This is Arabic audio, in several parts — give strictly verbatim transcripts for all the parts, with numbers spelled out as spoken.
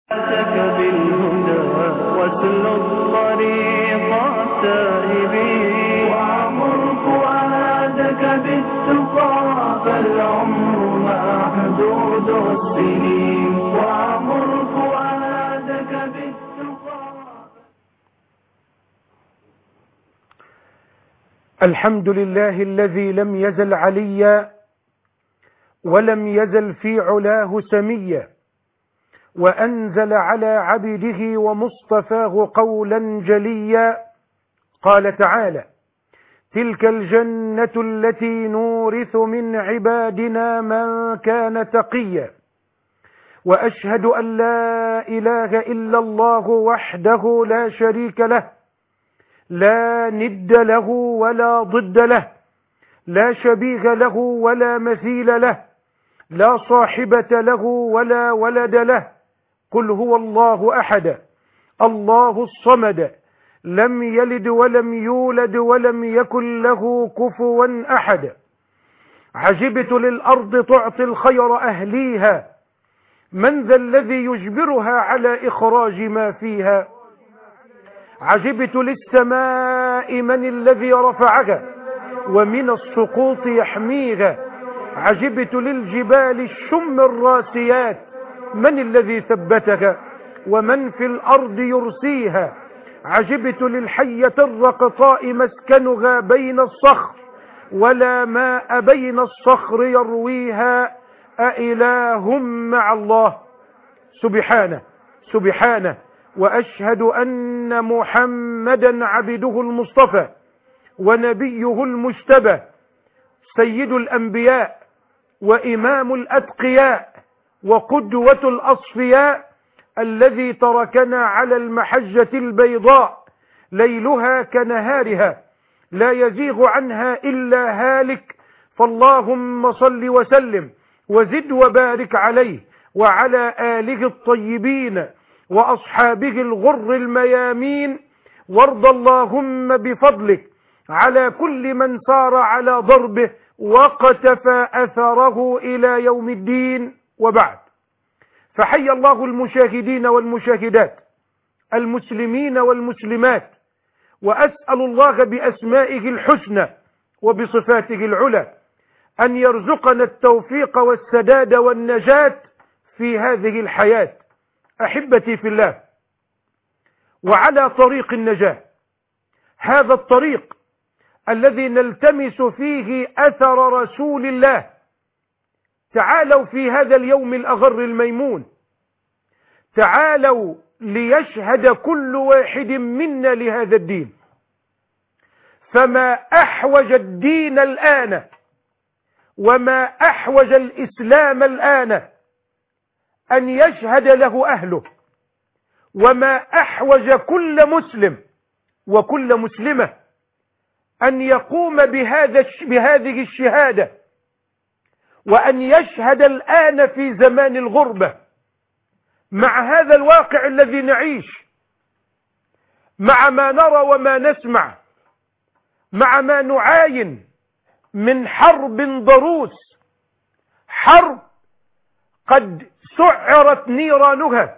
بالهدى واسلك طريق التائبين وعمر فؤادك بالتقى فالعمر محدود السنين وعمر فؤادك بالتقى. الحمد لله الذي لم يزل عليا ولم يزل في علاه سميا، وأنزل على عبده ومصطفاه قولا جليا. قال تعالى: تلك الجنة التي نورث من عبادنا من كان تقيا. وأشهد أن لا إله إلا الله وحده لا شريك له، لا ند له ولا ضد له، لا شبيه له ولا مثيل له، لا صاحبة له ولا ولد له. قل هو الله أحد الله الصمد لم يلد ولم يولد ولم يكن له كفوا أحد. عجبت للأرض تعطي الخير أهليها، من ذا الذي يجبرها على إخراج ما فيها. عجبت للسماء من الذي رفعها ومن السقوط يحميها. عجبت للجبال الشم الراسيات من الذي ثبتها ومن في الأرض يرسيها. عجبت للحية الرقطاء مسكنها بين الصخر ولا ماء بين الصخر يرويها. أإله مع الله؟ سبحانه سبحانه. وأشهد أن محمدا عبده المصطفى ونبيه المجتبى، سيد الأنبياء وإمام الأتقياء وقدوة الأصفياء، الذي تركنا على المحجة البيضاء ليلها كنهارها لا يزيغ عنها إلا هالك. فاللهم صل وسلم وزد وبارك عليه وعلى آله الطيبين وأصحابه الغر الميامين. وارض اللهم بفضلك على كل من سار على ضربه وقتفى أثره إلى يوم الدين. وبعد، فحي الله المشاهدين والمشاهدات، المسلمين والمسلمات، وأسأل الله بأسمائه الحسنى وبصفاته العلى أن يرزقنا التوفيق والسداد والنجاة في هذه الحياة. أحبتي في الله، وعلى طريق النجاة، هذا الطريق الذي نلتمس فيه أثر رسول الله، تعالوا في هذا اليوم الأغر الميمون، تعالوا ليشهد كل واحد منا لهذا الدين. فما أحوج الدين الآن وما أحوج الإسلام الآن أن يشهد له أهله، وما أحوج كل مسلم وكل مسلمة أن يقوم بهذا بهذه الشهادة، وأن يشهد الآن في زمان الغربة مع هذا الواقع الذي نعيش، مع ما نرى وما نسمع، مع ما نعاين من حرب ضروس، حرب قد سعرت نيرانها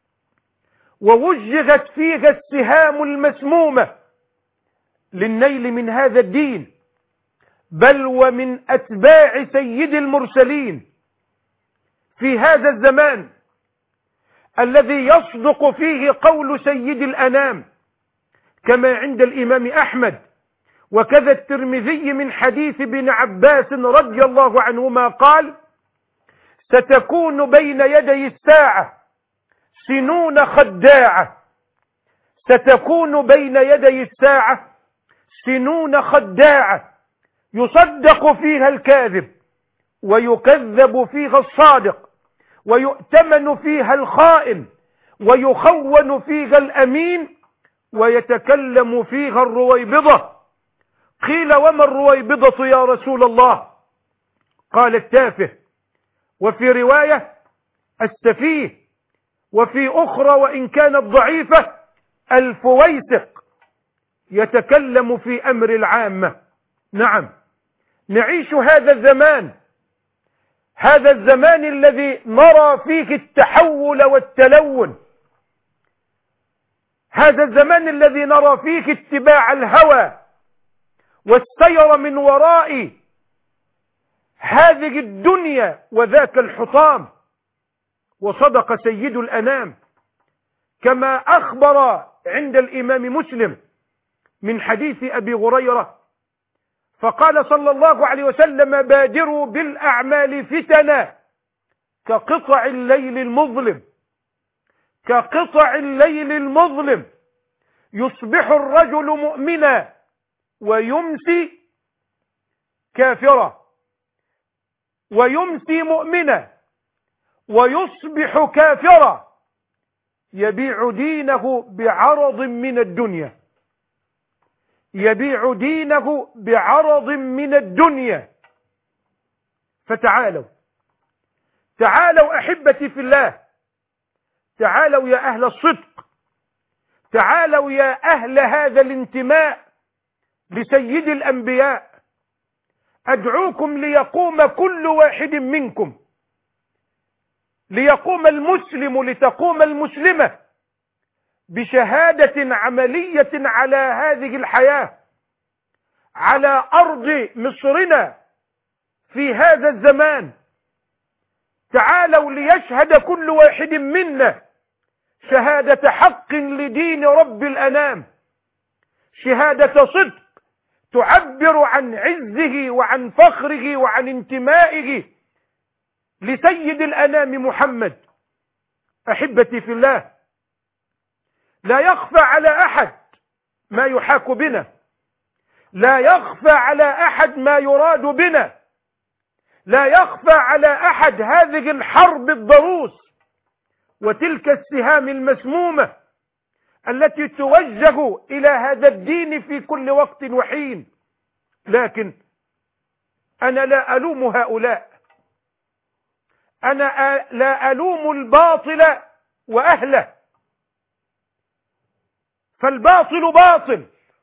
ووجهت فيها السهام المسمومة للنيل من هذا الدين، بل ومن أتباع سيد المرسلين في هذا الزمان الذي يصدق فيه قول سيد الأنام كما عند الإمام أحمد وكذا الترمذي من حديث ابن عباس رضي الله عنهما قال: ستكون بين يدي الساعة سنون خداعة، ستكون بين يدي الساعة سنون خداعة يصدق فيها الكاذب ويكذب فيها الصادق، ويؤتمن فيها الخائن ويخون فيها الأمين، ويتكلم فيها الرويبضة. قيل: وما الرويبضة يا رسول الله؟ قال: التافه، وفي رواية السفيه، وفي أخرى وإن كانت ضعيفة الفويسق، يتكلم في أمر العامة. نعم، نعيش هذا الزمان، هذا الزمان الذي نرى فيه التحول والتلون، هذا الزمان الذي نرى فيه اتباع الهوى والسير من وراء هذه الدنيا وذاك الحطام. وصدق سيد الأنام كما أخبر عند الإمام مسلم من حديث أبي هريرة، فقال صلى الله عليه وسلم: بادروا بالأعمال فتنا كقطع الليل المظلم، كقطع الليل المظلم، يصبح الرجل مؤمنا ويمسي كافرا، ويمسي مؤمنا ويصبح كافرا، يبيع دينه بعرض من الدنيا، يبيع دينه بعرض من الدنيا. فتعالوا تعالوا أحبتي في الله، تعالوا يا أهل الصدق، تعالوا يا أهل هذا الانتماء لسيد الأنبياء، أدعوكم ليقوم كل واحد منكم، ليقوم المسلم لتقوم المسلمة بشهادة عملية على هذه الحياة، على أرض مصرنا في هذا الزمان. تعالوا ليشهد كل واحد منا شهادة حق لدين رب الأنام، شهادة صدق تعبر عن عزه وعن فخره وعن انتمائه لسيد الأنام محمد. أحبتي في الله، لا يخفى على أحد ما يحاك بنا، لا يخفى على أحد ما يراد بنا، لا يخفى على أحد هذه الحرب الضروس وتلك السهام المسمومة التي توجه إلى هذا الدين في كل وقت وحين. لكن أنا لا ألوم هؤلاء، أنا لا ألوم الباطل وأهله، فالباطل باطل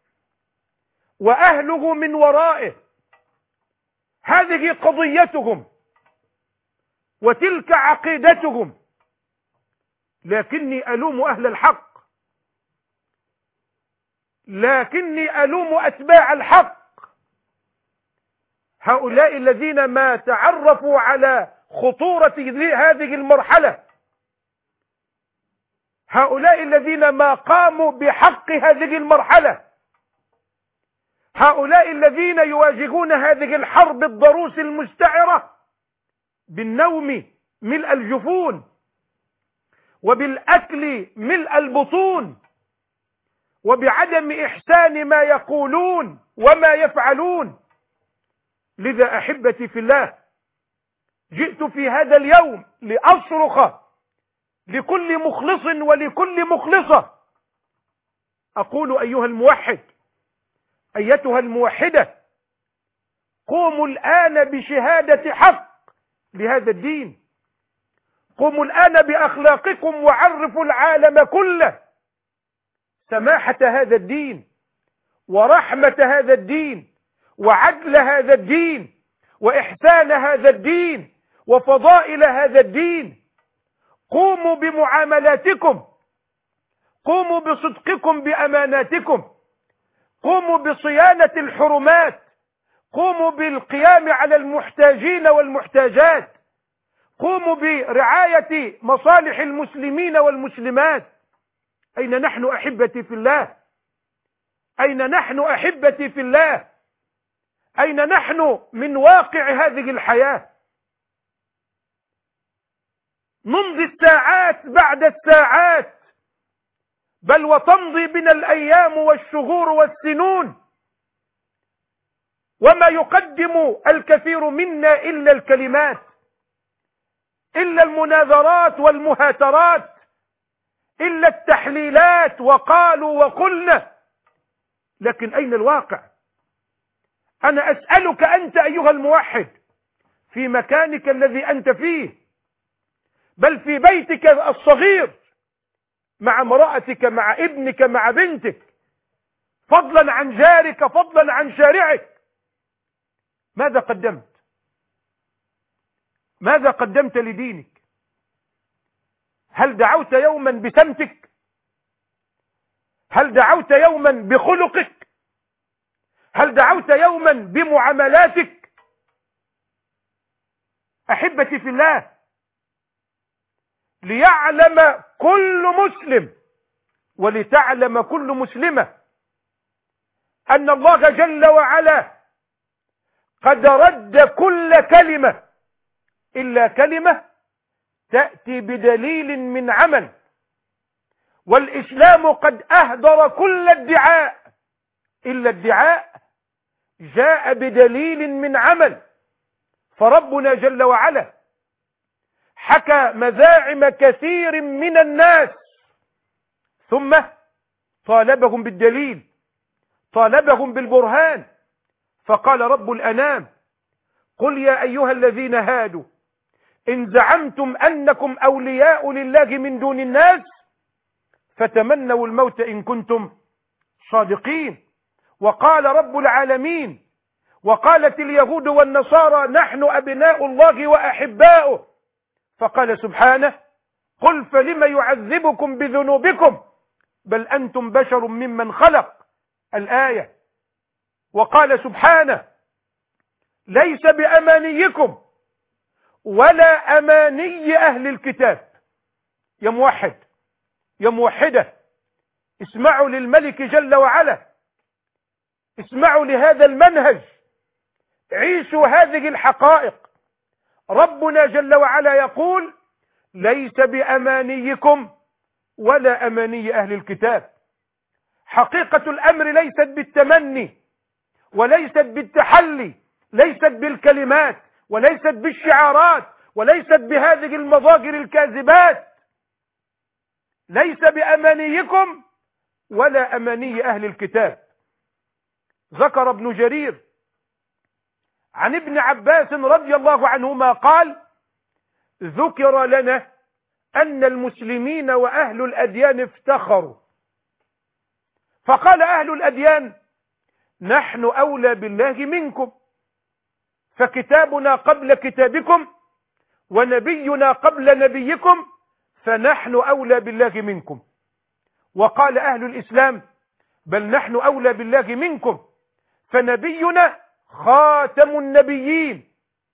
وأهله من ورائه، هذه قضيتهم وتلك عقيدتهم. لكني ألوم أهل الحق، لكني ألوم أتباع الحق، هؤلاء الذين ما تعرفوا على خطورة هذه المرحلة، هؤلاء الذين ما قاموا بحق هذه المرحلة، هؤلاء الذين يواجهون هذه الحرب الضروس المستعرة بالنوم ملء الجفون وبالأكل ملء البطون وبعدم إحسان ما يقولون وما يفعلون. لذا أحبتي في الله، جئت في هذا اليوم لأصرخ لكل مخلص ولكل مخلصة، أقول أيها الموحد، أيتها الموحدة، قوموا الآن بشهادة حق لهذا الدين، قوموا الآن بأخلاقكم وعرفوا العالم كله سماحة هذا الدين ورحمة هذا الدين وعدل هذا الدين وإحسان هذا الدين وفضائل هذا الدين. قوموا بمعاملاتكم، قوموا بصدقكم بأماناتكم، قوموا بصيانة الحرمات، قوموا بالقيام على المحتاجين والمحتاجات، قوموا برعاية مصالح المسلمين والمسلمات. أين نحن أحبتي في الله؟ أين نحن أحبتي في الله؟ أين نحن من واقع هذه الحياة؟ نمضي الساعات بعد الساعات، بل وتمضي بنا الأيام والشهور والسنون، وما يقدم الكثير منا إلا الكلمات، إلا المناظرات والمهاترات، إلا التحليلات وقالوا وقلنا. لكن أين الواقع؟ أنا أسألك أنت أيها الموحد في مكانك الذي أنت فيه، بل في بيتك الصغير مع امرأتك مع ابنك مع بنتك، فضلا عن جارك فضلا عن شارعك، ماذا قدمت؟ ماذا قدمت لدينك؟ هل دعوت يوما بسمتك؟ هل دعوت يوما بخلقك؟ هل دعوت يوما بمعاملاتك؟ أحبتي في الله، ليعلم كل مسلم ولتعلم كل مسلمة أن الله جل وعلا قد رد كل كلمة إلا كلمة تأتي بدليل من عمل، والإسلام قد أهدر كل ادعاء إلا ادعاء جاء بدليل من عمل. فربنا جل وعلا حكى مزاعم كثير من الناس ثم طالبهم بالدليل، طالبهم بالبرهان، فقال رب الأنام: قل يا أيها الذين هادوا إن زعمتم أنكم أولياء لله من دون الناس فتمنوا الموت إن كنتم صادقين. وقال رب العالمين: وقالت اليهود والنصارى نحن أبناء الله وأحباؤه، فقال سبحانه: قل فلم يعذبكم بذنوبكم بل أنتم بشر ممن خلق، الآية. وقال سبحانه: ليس بأمانيكم ولا أماني أهل الكتاب. يا موحد يا موحدة، اسمعوا للملك جل وعلا، اسمعوا لهذا المنهج، عيشوا هذه الحقائق. ربنا جل وعلا يقول: ليس بأمانيكم ولا أماني أهل الكتاب. حقيقة الأمر ليست بالتمني وليست بالتحلي، ليست بالكلمات وليست بالشعارات وليست بهذه المظاهر الكاذبات. ليس بأمانيكم ولا أماني أهل الكتاب. ذكر ابن جرير عن ابن عباس رضي الله عنهما قال: ذكر لنا أن المسلمين وأهل الأديان افتخروا، فقال أهل الأديان: نحن أولى بالله منكم، فكتابنا قبل كتابكم ونبينا قبل نبيكم، فنحن أولى بالله منكم. وقال أهل الإسلام: بل نحن أولى بالله منكم، فنبينا خاتم النبيين،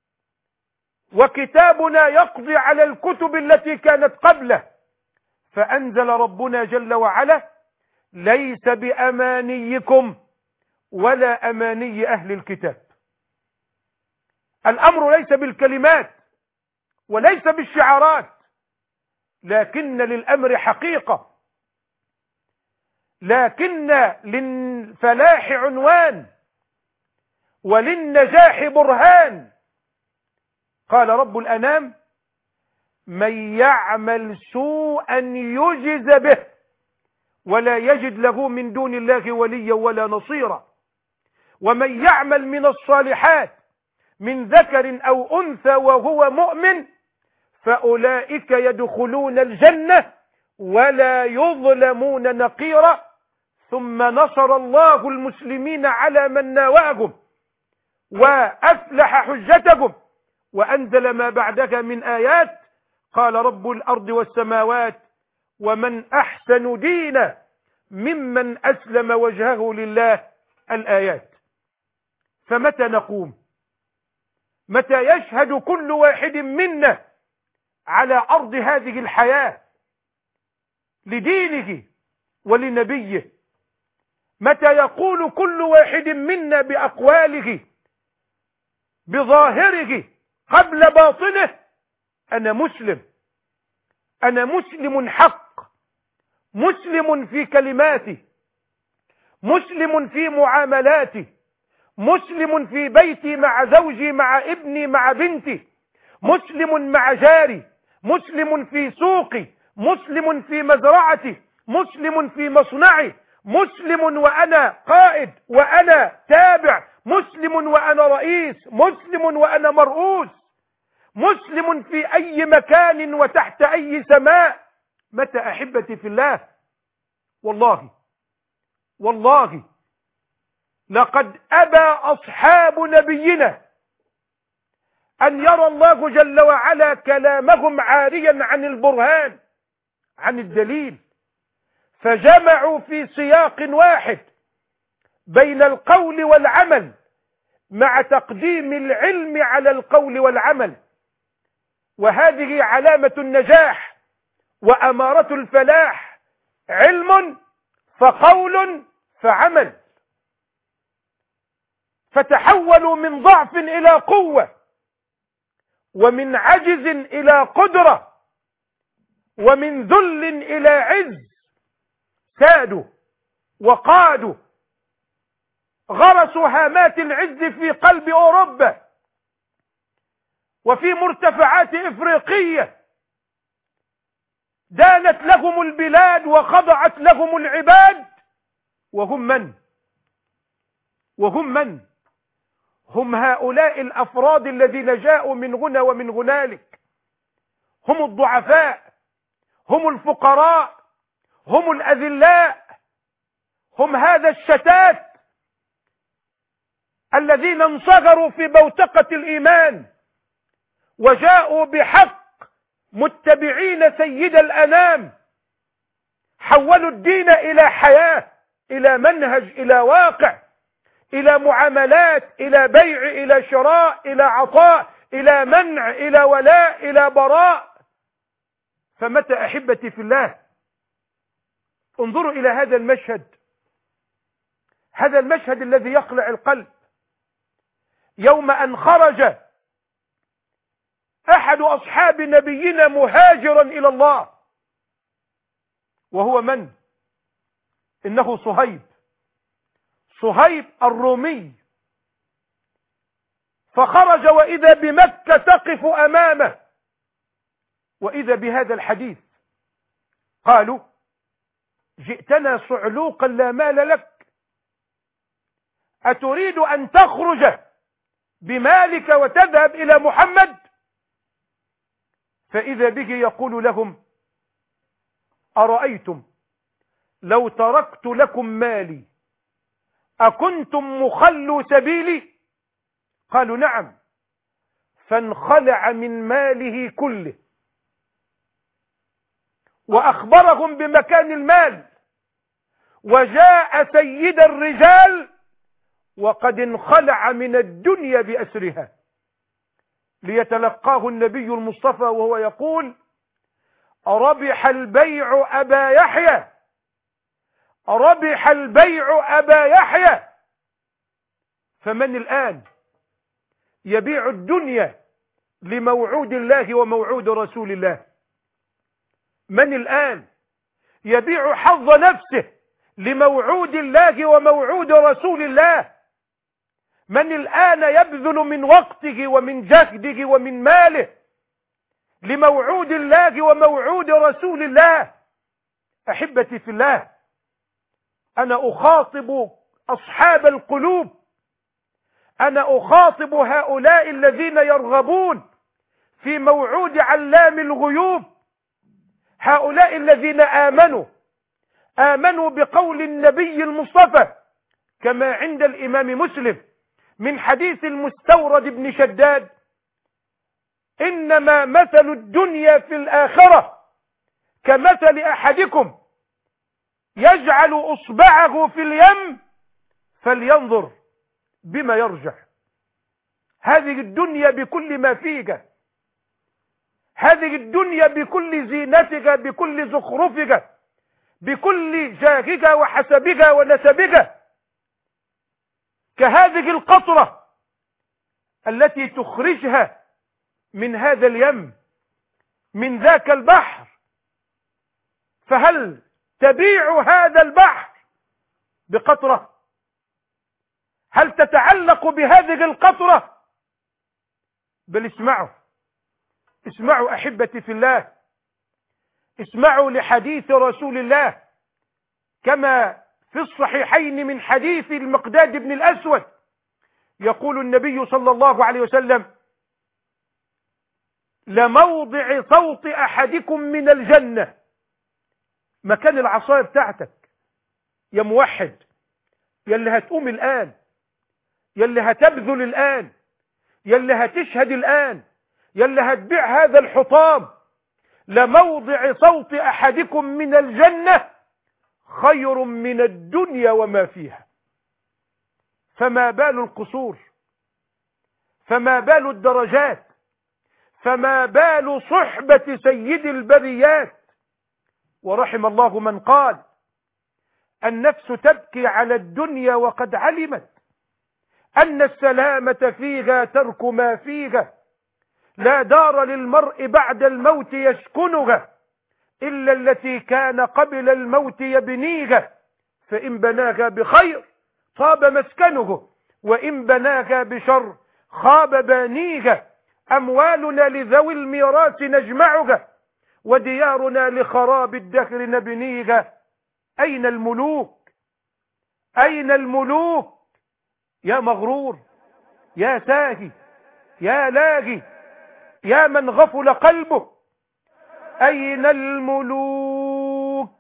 وكتابنا يقضي على الكتب التي كانت قبله. فأنزل ربنا جل وعلا: ليس بأمانيكم ولا أماني أهل الكتاب. الأمر ليس بالكلمات وليس بالشعارات، لكن للأمر حقيقة، لكن للفلاح عنوان وللنجاح برهان. قال رب الأنام: من يعمل سوءا يجز به ولا يجد له من دون الله وليا ولا نصيرا، ومن يعمل من الصالحات من ذكر أو أنثى وهو مؤمن فأولئك يدخلون الجنة ولا يظلمون نقيرا. ثم نصر الله المسلمين على من ناوأهم وأفلح حجتهم وأنزل ما بعدها من آيات. قال رب الأرض والسماوات: ومن أحسن دينا ممن أسلم وجهه لله، الآيات. فمتى نقوم؟ متى يشهد كل واحد منا على أرض هذه الحياة لدينه ولنبيه؟ متى يقول كل واحد منا بأقواله بظاهره قبل باطنه: أنا مسلم، أنا مسلم حق، مسلم في كلماتي، مسلم في معاملاتي، مسلم في بيتي مع زوجي مع ابني مع بنتي، مسلم مع جاري، مسلم في سوقي، مسلم في مزرعتي، مسلم في مصنعي، مسلم وأنا قائد وأنا تابع، مسلم وأنا رئيس، مسلم وأنا مرؤوس، مسلم في أي مكان وتحت أي سماء. متى أحبتي في الله؟ والله والله لقد أبى أصحاب نبينا أن يرى الله جل وعلا كلامهم عاريا عن البرهان، عن الدليل، فجمعوا في سياق واحد بين القول والعمل مع تقديم العلم على القول والعمل، وهذه علامة النجاح وأمارة الفلاح، علم فقول فعمل، فتحولوا من ضعف إلى قوة، ومن عجز إلى قدرة، ومن ذل إلى عز، سادوا وقادوا، غرسوا هامات العز في قلب أوروبا وفي مرتفعات إفريقية، دانت لهم البلاد وخضعت لهم العباد، وهم من؟ وهم من؟ هم هؤلاء الأفراد الذين جاءوا من هنا ومن هنالك، هم الضعفاء، هم الفقراء، هم الأذلاء، هم هذا الشتات الذين انصغروا في بوتقة الإيمان وجاءوا بحق متبعين سيد الأنام، حولوا الدين إلى حياة، إلى منهج، إلى واقع، إلى معاملات، إلى بيع، إلى شراء، إلى عطاء، إلى منع، إلى ولاء، إلى براء. فمتى أحبتي في الله انظروا إلى هذا المشهد، هذا المشهد الذي يقلع القلب، يوم أن خرج أحد أصحاب نبينا مهاجرا إلى الله، وهو من؟ إنه صهيب، صهيب الرومي، فخرج وإذا بمكة تقف أمامه، وإذا بهذا الحديث، قالوا جئتنا صعلوقا لا مال لك، أتريد أن تخرج بمالك وتذهب إلى محمد؟ فإذا به يقول لهم أرأيتم لو تركت لكم مالي أكنتم مخلوا سبيلي؟ قالوا نعم. فانخلع من ماله كله وأخبرهم بمكان المال، وجاء سيد الرجال وقد انخلع من الدنيا بأسرها ليتلقاه النبي المصطفى وهو يقول ربح البيع أبا يحيى، ربح البيع أبا يحيى. فمن الآن يبيع الدنيا لموعود الله وموعود رسول الله؟ من الآن يبيع حظ نفسه لموعود الله وموعود رسول الله؟ من الآن يبذل من وقته ومن جهده ومن ماله لموعود الله وموعود رسول الله؟ أحبتي في الله، أنا أخاطب أصحاب القلوب، أنا أخاطب هؤلاء الذين يرغبون في موعود علام الغيوب، هؤلاء الذين آمنوا آمنوا بقول النبي المصطفى كما عند الإمام مسلم من حديث المستورد بن شداد: إنما مثل الدنيا في الآخرة كمثل أحدكم يجعل أصبعه في اليم فلينظر بما يرجع. هذه الدنيا بكل ما فيها، هذه الدنيا بكل زينتها، بكل زخرفها، بكل جاهها وحسبها ونسبها، كهذه القطرة التي تخرجها من هذا اليم، من ذاك البحر. فهل تبيع هذا البحر بقطرة؟ هل تتعلق بهذه القطرة؟ بل اسمعوا اسمعوا أحبتي في الله، اسمعوا لحديث رسول الله كما في الصحيحين من حديث المقداد بن الأسود، يقول النبي صلى الله عليه وسلم: لموضع صوت أحدكم من الجنة، مكان العصاية بتاعتك يا موحد، يا اللي هتقوم الآن، يا اللي هتبذل الآن، يلي هتشهد الآن، يلي هتبيع هذا الحطام، لموضع صوت أحدكم من الجنة خير من الدنيا وما فيها. فما بال القصور، فما بال الدرجات، فما بال صحبة سيد البريات. ورحم الله من قال النفس تبكي على الدنيا وقد علمت أن السلامة فيها ترك ما فيها، لا دار للمرء بعد الموت يسكنها إلا التي كان قبل الموت يبنيها، فإن بناها بخير طاب مسكنه، وإن بناها بشر خاب بانيها. أموالنا لذوي الميراث نجمعها، وديارنا لخراب الدهر نبنيها. أين الملوك؟ أين الملوك؟ يا مغرور، يا ساهي، يا لاغي، يا من غفل قلبه، أين الملوك؟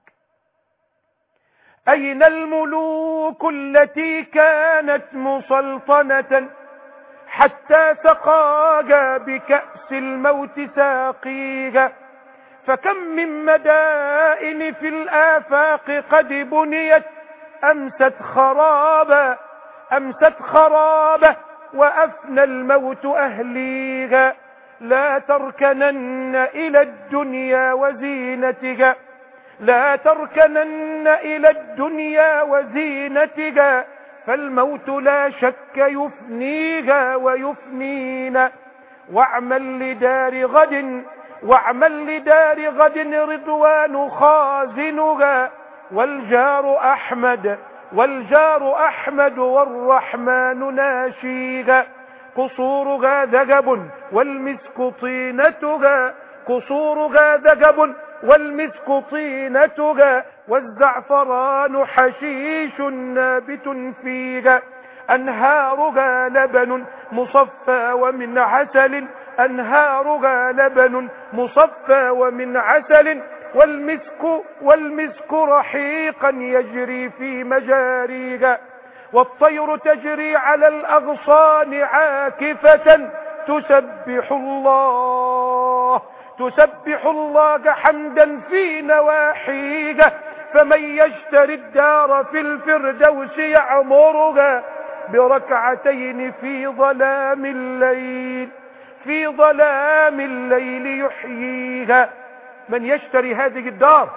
أين الملوك التي كانت مسلطنة حتى سقاها بكأس الموت ساقيها؟ فكم من مدائن في الآفاق قد بنيت أمست خرابا، أمست خرابا وأفنى الموت أهليها. لا تركنن إلى الدنيا وزينتها، لا تركنن إلى الدنيا وزينتها، فالموت لا شك يفنيها ويفنينا. واعمل لدار غد، واعمل لدار غد رضوان خازنها، والجار أحمد، والجار أحمد والرحمن ناشيها. قصورها ذهب والمسك طينتها، قصورها ذهب والمسك طينتها، والزعفران حشيش نابت فيها. أنهارها لبن مصفى ومن عسل، أنهارها لبن مصفى ومن عسل، والمسك والمسك رحيقا يجري في مجاريها. والطير تجري على الأغصان عاكفة تسبح الله، تسبح الله حمدا في نواحيها. فمن يشتري الدار في الفردوس يعمرها بركعتين في ظلام الليل، فيظلام الليل يحييها. من يشتري هذه الدار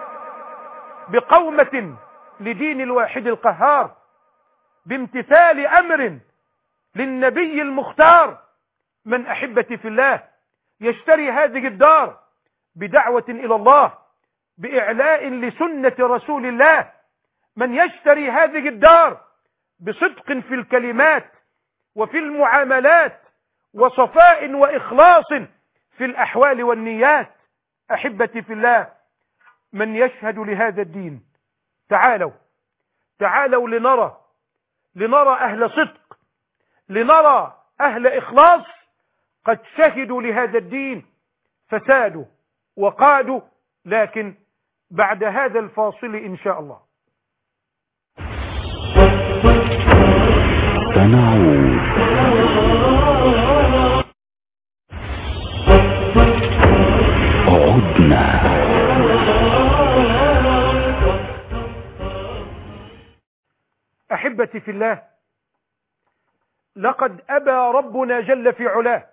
بقومة لدين الواحد القهار، بامتثال أمر للنبي المختار، من أحبتي في الله يشتري هذه الدار بدعوة إلى الله، بإعلاء لسنة رسول الله، من يشتري هذه الدار بصدق في الكلمات وفي المعاملات وصفاء وإخلاص في الأحوال والنيات. أحبتي في الله، من يشهد لهذا الدين، تعالوا تعالوا لنرى لنرى أهل صدق، لنرى أهل إخلاص قد شهدوا لهذا الدين فسادوا وقادوا. لكن بعد هذا الفاصل إن شاء الله سنعود. عدنا. أحبتي في الله، لقد أبى ربنا جل في علاه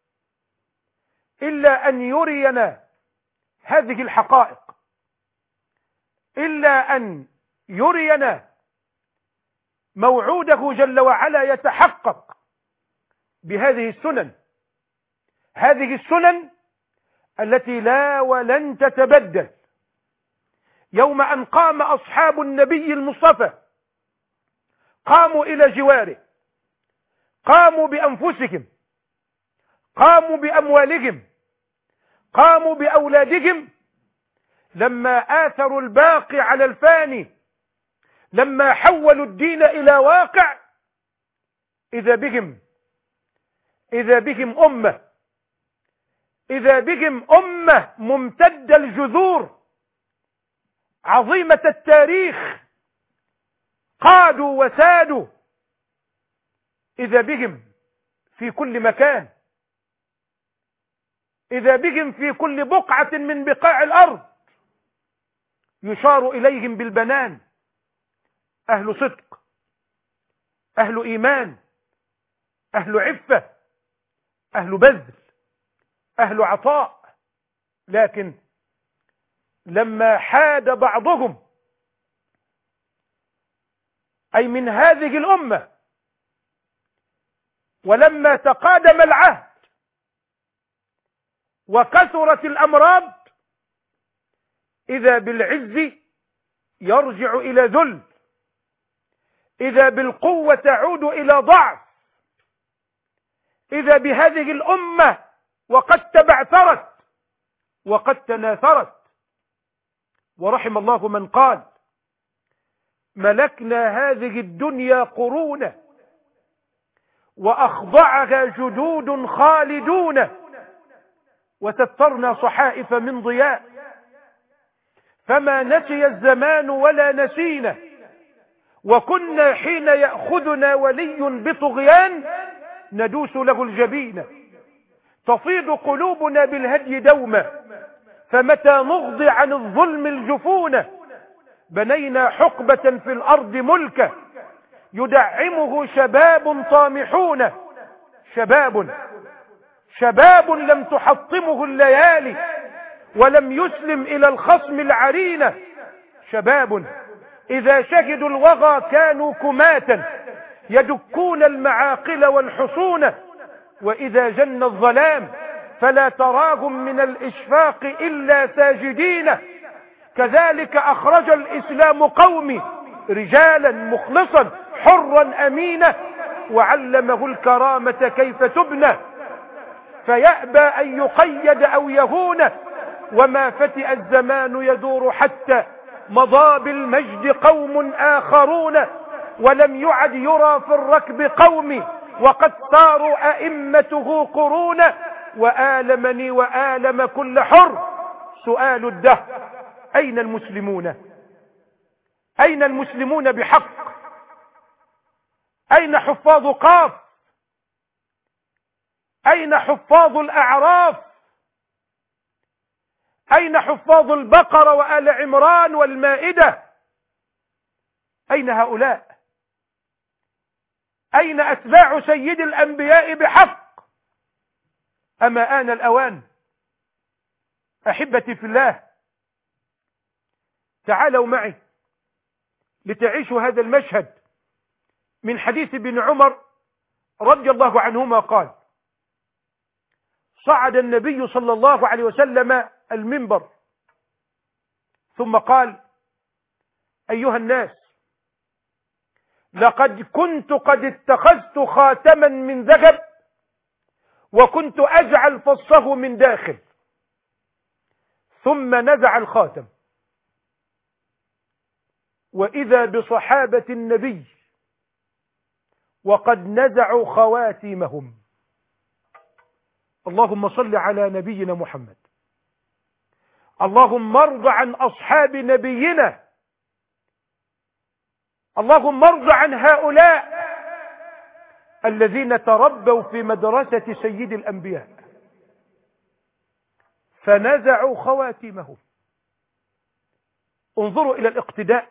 إلا أن يرينا هذه الحقائق، إلا أن يرينا موعوده جل وعلا يتحقق بهذه السنن، هذه السنن التي لا ولن تتبدل. يوم أن قام أصحاب النبي المصطفى قاموا إلى جواره، قاموا بأنفسهم، قاموا بأموالهم، قاموا بأولادهم، لما آثروا الباقي على الفاني، لما حولوا الدين إلى واقع، إذا بهم إذا بهم أمة إذا بهم أمة ممتدة الجذور، عظيمة التاريخ، قادوا وسادوا. إذا بهم في كل مكان، إذا بهم في كل بقعة من بقاع الأرض يشار إليهم بالبنان، أهل صدق، أهل إيمان، أهل عفة، أهل بذل، أهل عطاء. لكن لما حاد بعضهم أي من هذه الأمة، ولما تقادم العهد وكثرت الأمراض، إذا بالعز يرجع إلى ذل، إذا بالقوة تعود إلى ضعف، إذا بهذه الأمة وقد تبعثرت وقد تناثرت. ورحم الله من قال: ملكنا هذه الدنيا قرونا وأخضعها جدود خالدون وسترنا صحائف من ضياء، فما نسي الزمان ولا نسينا، وكنا حين يأخذنا ولي بطغيان ندوس له الجبين، تفيض قلوبنا بالهدي دوما، فمتى نغضي عن الظلم الجفون، بنينا حقبة في الأرض ملكا يدعمه شباب طامحون، شباب شباب لم تحطمه الليالي ولم يسلم إلى الخصم العرينة، شباب إذا شهدوا الوغى كانوا كماتا يدكون المعاقل والحصون، وإذا جن الظلام فلا تراهم من الإشفاق إلا ساجدين، كذلك أخرج الإسلام قومي رجالا مخلصا حرا أمينا، وعلمه الكرامة كيف تبنى، فيأبى أن يقيد أو يهون، وما فتئ الزمان يدور حتى مضى بالمجد قوم آخرون، ولم يعد يرى في الركب قومي وقد صاروا أئمته قرونا، وآلمني وآلم كل حر سؤال الدهر: أين المسلمون؟ أين المسلمون بحق؟ أين حفاظ قاف؟ أين حفاظ الأعراف؟ أين حفاظ البقرة وآل عمران والمائدة؟ أين هؤلاء؟ أين أتباع سيد الأنبياء بحق؟ أما آن الأوان أحبتي في الله، تعالوا معي لتعيشوا هذا المشهد من حديث ابن عمر رضي الله عنهما قال: صعد النبي صلى الله عليه وسلم المنبر ثم قال: أيها الناس، لقد كنت قد اتخذت خاتما من ذهب وكنت أجعل فصه من داخل، ثم نزع الخاتم، وإذا بصحابة النبي وقد نزعوا خواتيمهم. اللهم صل على نبينا محمد. اللهم ارض عن أصحاب نبينا. اللهم ارض عن هؤلاء الذين تربوا في مدرسة سيد الأنبياء فنزعوا خواتيمهم. انظروا إلى الاقتداء،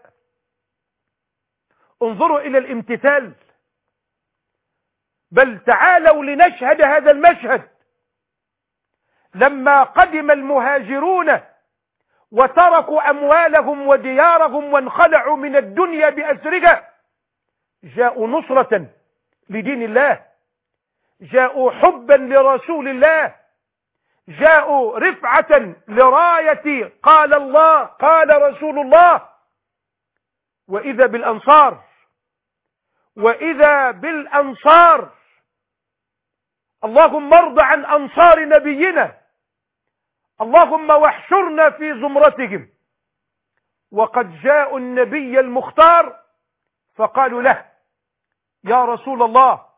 انظروا إلى الامتثال. بل تعالوا لنشهد هذا المشهد. لما قدم المهاجرون وتركوا أموالهم وديارهم وانخلعوا من الدنيا بأسرها، جاءوا نصرة لدين الله، جاءوا حبا لرسول الله، جاءوا رفعة لراية قال الله قال رسول الله. وإذا بالأنصار وإذا بالأنصار اللهم ارض عن أنصار نبينا، اللهم واحشرنا في زمرتهم. وقد جاءوا النبي المختار فقالوا له: يا رسول الله،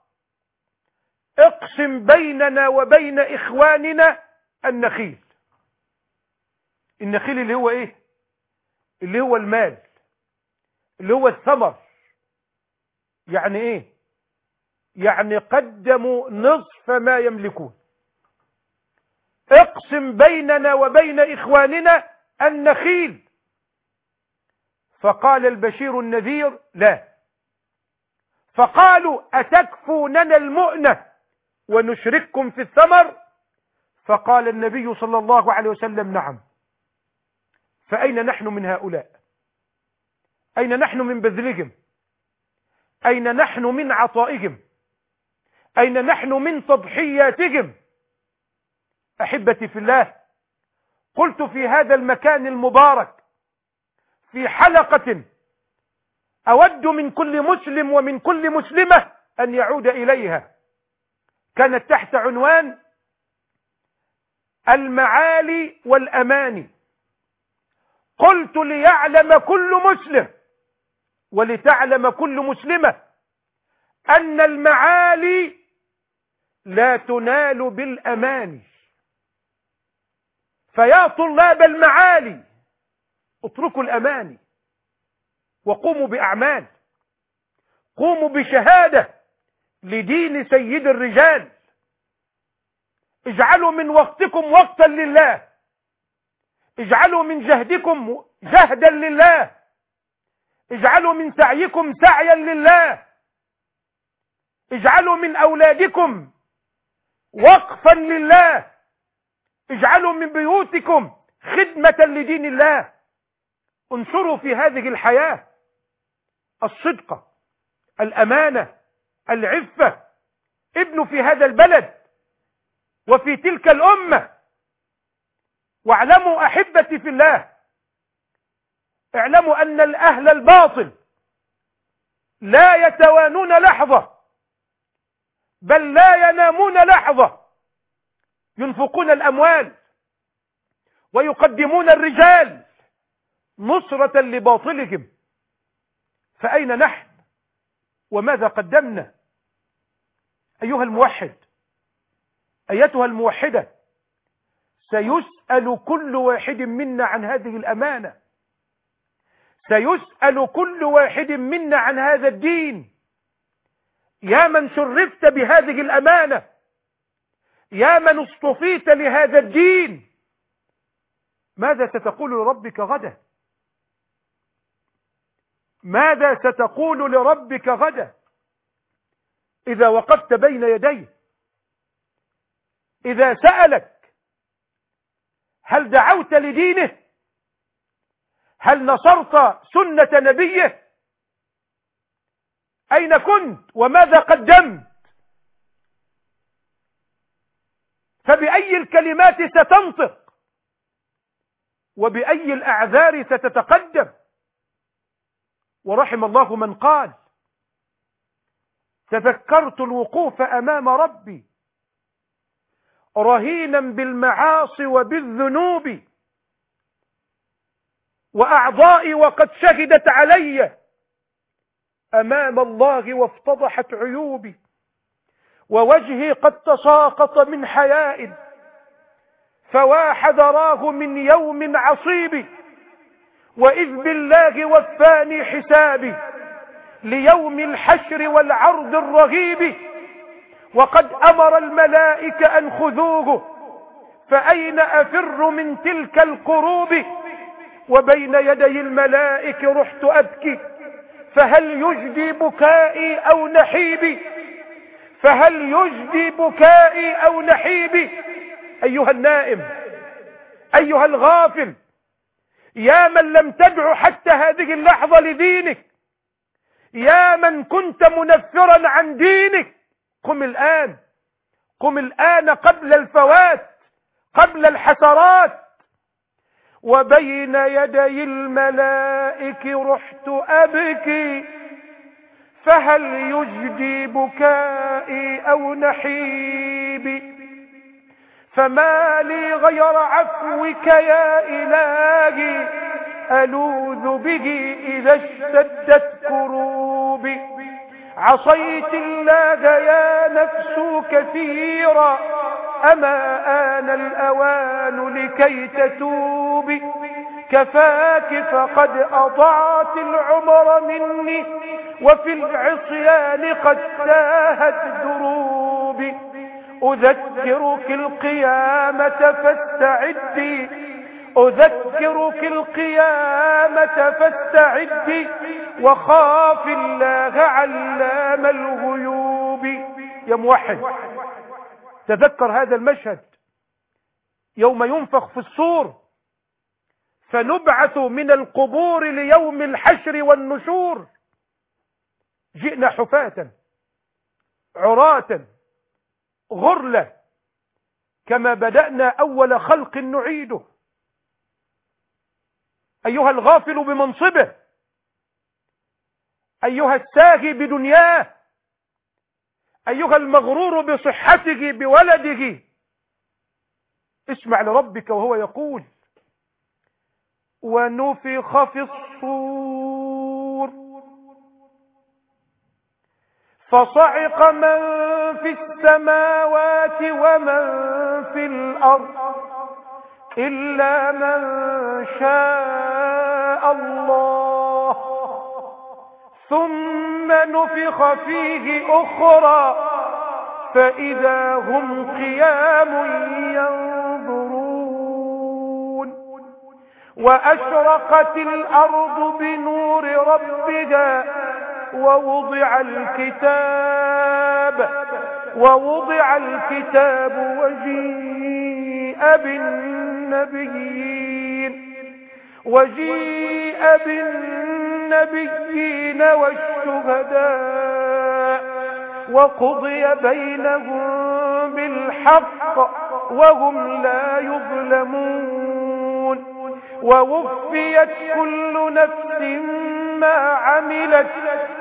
اقسم بيننا وبين إخواننا النخيل. النخيل اللي هو ايه؟ اللي هو المال، اللي هو الثمر. يعني ايه؟ يعني قدموا نصف ما يملكون. اقسم بيننا وبين إخواننا النخيل. فقال البشير النذير لا. فقالوا أتكفوننا المؤنة ونشرككم في الثمر؟ فقال النبي صلى الله عليه وسلم نعم. فأين نحن من هؤلاء؟ أين نحن من بذلهم؟ أين نحن من عطائهم؟ أين نحن من تضحياتهم؟ أحبتي في الله، قلت في هذا المكان المبارك في حلقة أود من كل مسلم ومن كل مسلمة أن يعود إليها، كانت تحت عنوان المعالي والأماني. قلت ليعلم كل مسلم ولتعلم كل مسلمة أن المعالي لا تنال بالأماني. فيا طلاب المعالي اتركوا الأماني وقوموا بأعمال، قوموا بشهادة لدين سيد الرجال. اجعلوا من وقتكم وقتا لله، اجعلوا من جهدكم جهدا لله، اجعلوا من سعيكم سعيا لله، اجعلوا من أولادكم وقفا لله، اجعلوا من بيوتكم خدمة لدين الله. انشروا في هذه الحياة الصدق، الأمانة، العفة. ابنوا في هذا البلد وفي تلك الأمة. واعلموا أحبتي في الله، اعلموا أن الأهل الباطل لا يتوانون لحظة، بل لا ينامون لحظة، ينفقون الأموال ويقدمون الرجال نصرة لباطلهم. فأين نحن وماذا قدمنا؟ أيها الموحد، أيتها الموحدة، سيسأل كل واحد منا عن هذه الأمانة، سيسأل كل واحد منا عن هذا الدين. يا من شرفت بهذه الأمانة، يا من اصطفيت لهذا الدين، ماذا ستقول لربك غدا؟ ماذا ستقول لربك غدا إذا وقفت بين يديه؟ إذا سألك هل دعوت لدينه؟ هل نصرت سنة نبيه؟ أين كنت وماذا قدمت؟ فبأي الكلمات ستنطق وبأي الأعذار ستتقدم؟ ورحم الله من قال تذكرت الوقوف أمام ربي رهينا بالمعاصي وبالذنوب، وأعضائي وقد شهدت علي أمام الله وافتضحت عيوبي، ووجهي قد تساقط من حياء فوا حذراه من يوم عصيب، وإذ بالله وفاني حسابي ليوم الحشر والعرض الرغيب، وقد أمر الملائكة أن خذوه فأين أفر من تلك القروب، وبين يدي الملائكة رحت أبكي فهل يجدي بكائي أو نحيبي، فهل يجدي بكائي أو نحيبي. أيها النائم، أيها الغافل، يا من لم تدع حتى هذه اللحظة لدينك، يا من كنت منفرا عن دينك، قم الآن، قم الآن قبل الفوات، قبل الحسرات. وبين يدي الملائك رحت أبكي فهل يجدي بكائي أو نحيبي، فما لي غير عفوك يا إلهي ألوذ به إذا اشتدت كروبي. عصيت الله يا نفس كثيرا أما آن الأوان لكي تتوبي، كفاك فقد أضعت العمر مني وفي العصيان قد تاهت دروبي أذكرك القيامة فاستعدي أذكرك القيامة فاستعدي وخاف الله علام الغيوب. يا موحد تذكر هذا المشهد يوم ينفخ في الصور فنبعث من القبور ليوم الحشر والنشور. جئنا حفاة عراة غرلة كما بدأنا أول خلق نعيده. أيها الغافل بمنصبه، أيها الساهي بدنياه، أيها المغرور بصحته بولده، اسمع لربك وهو يقول ونفخ في الصور فصعق من في السماوات ومن في الأرض إلا من شاء الله ثم نفخ فيه أخرى فإذا هم قيام ينظرون وأشرقت الأرض بنور ربها ووضع الكتاب ووضع الكتاب وجيء بالنبيين وجيء بالنبيين والشهداء وقضي بينهم بالحق وهم لا يظلمون ووفيت كل نفس ما عملت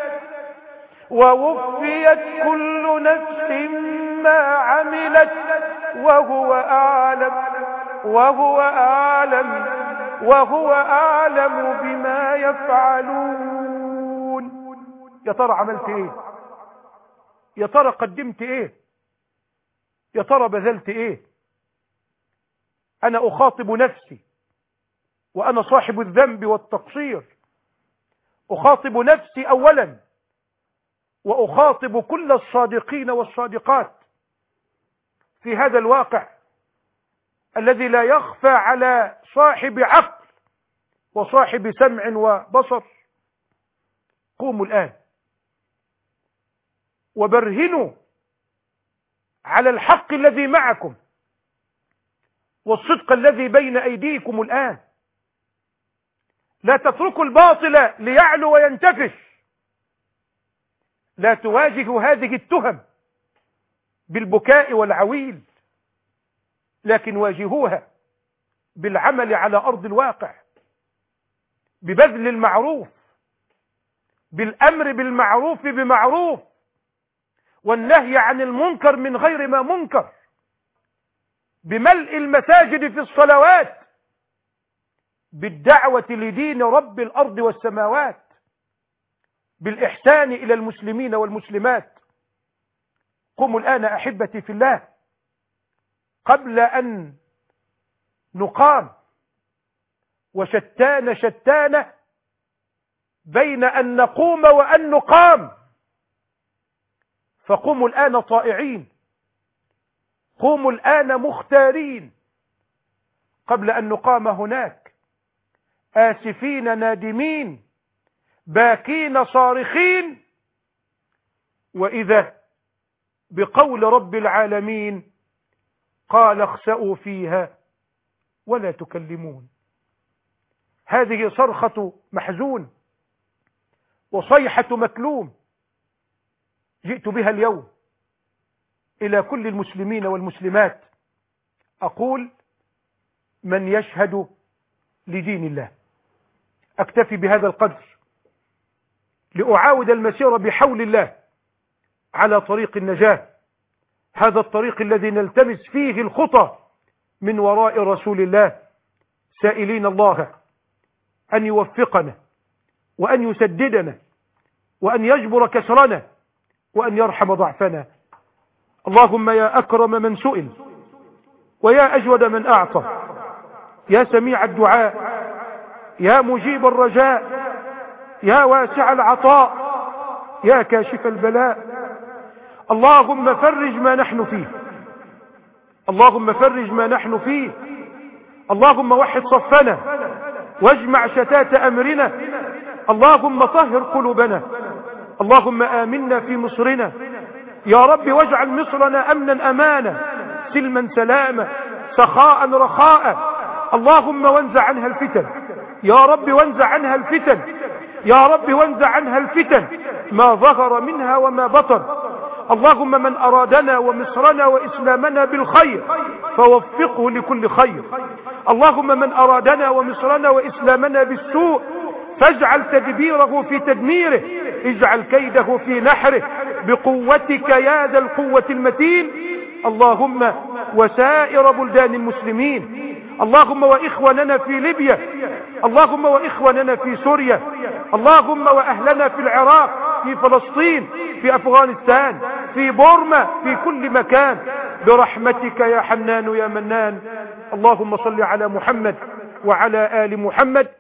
ووفيت كل نفس ما عملت وهو أعلم وهو أعلم وهو أعلم بما يفعلون. يا ترى عملت ايه؟ يا ترى قدمت ايه؟ يا ترى بذلت ايه؟ انا اخاطب نفسي وانا صاحب الذنب والتقصير، اخاطب نفسي اولا واخاطب كل الصادقين والصادقات في هذا الواقع الذي لا يخفى على صاحب عقل وصاحب سمع وبصر. قوموا الآن وبرهنوا على الحق الذي معكم والصدق الذي بين أيديكم الآن. لا تتركوا الباطل ليعلو وينتفش. لا تواجهوا هذه التهم بالبكاء والعويل، لكن واجهوها بالعمل على أرض الواقع، ببذل المعروف، بالأمر بالمعروف بمعروف، والنهي عن المنكر من غير ما منكر، بملء المساجد في الصلوات، بالدعوة لدين رب الأرض والسماوات، بالإحسان إلى المسلمين والمسلمات. قوموا الآن أحبتي في الله قبل أن نقام، وشتان شتان بين أن نقوم وأن نقام. فقوموا الآن طائعين، قوموا الآن مختارين قبل أن نقام هناك آسفين نادمين باكين صارخين، وإذا بقول رب العالمين قال اخسأوا فيها ولا تكلمون. هذه صرخة محزون وصيحة مكلوم جئت بها اليوم إلى كل المسلمين والمسلمات، أقول من يشهد لدين الله. أكتفي بهذا القدر لأعاود المسير بحول الله على طريق النجاة، هذا الطريق الذي نلتمس فيه الخطى من وراء رسول الله، سائلين الله أن يوفقنا وأن يسددنا وأن يجبر كسرنا وأن يرحم ضعفنا. اللهم يا أكرم من سئل ويا أجود من أعطى، يا سميع الدعاء يا مجيب الرجاء، يا واسع العطاء، يا كاشف البلاء. اللهم فرج ما نحن فيه، اللهم فرج ما نحن فيه. اللهم وحد صفنا واجمع شتات أمرنا. اللهم طهر قلوبنا. اللهم آمنا في مصرنا يا رب، واجعل مصرنا أمنا أمانا، سلما سلاما، سخاء رخاء. اللهم وانزع عنها الفتن يا رب، وانزع عنها الفتن يا رب، وانزع عنها الفتن ما ظهر منها وما بطن. اللهم من أرادنا ومصرنا وإسلامنا بالخير فوفقه لكل خير. اللهم من أرادنا ومصرنا وإسلامنا بالسوء فاجعل تدبيره في تدميره، اجعل كيده في نحره بقوتك يا ذا القوة المتين. اللهم وسائر بلدان المسلمين، اللهم وإخواننا في ليبيا، اللهم وإخواننا في سوريا، اللهم وأهلنا في العراق، في فلسطين، في أفغانستان، في بورما، في كل مكان، برحمتك يا حنان يا منان. اللهم صل على محمد وعلى آل محمد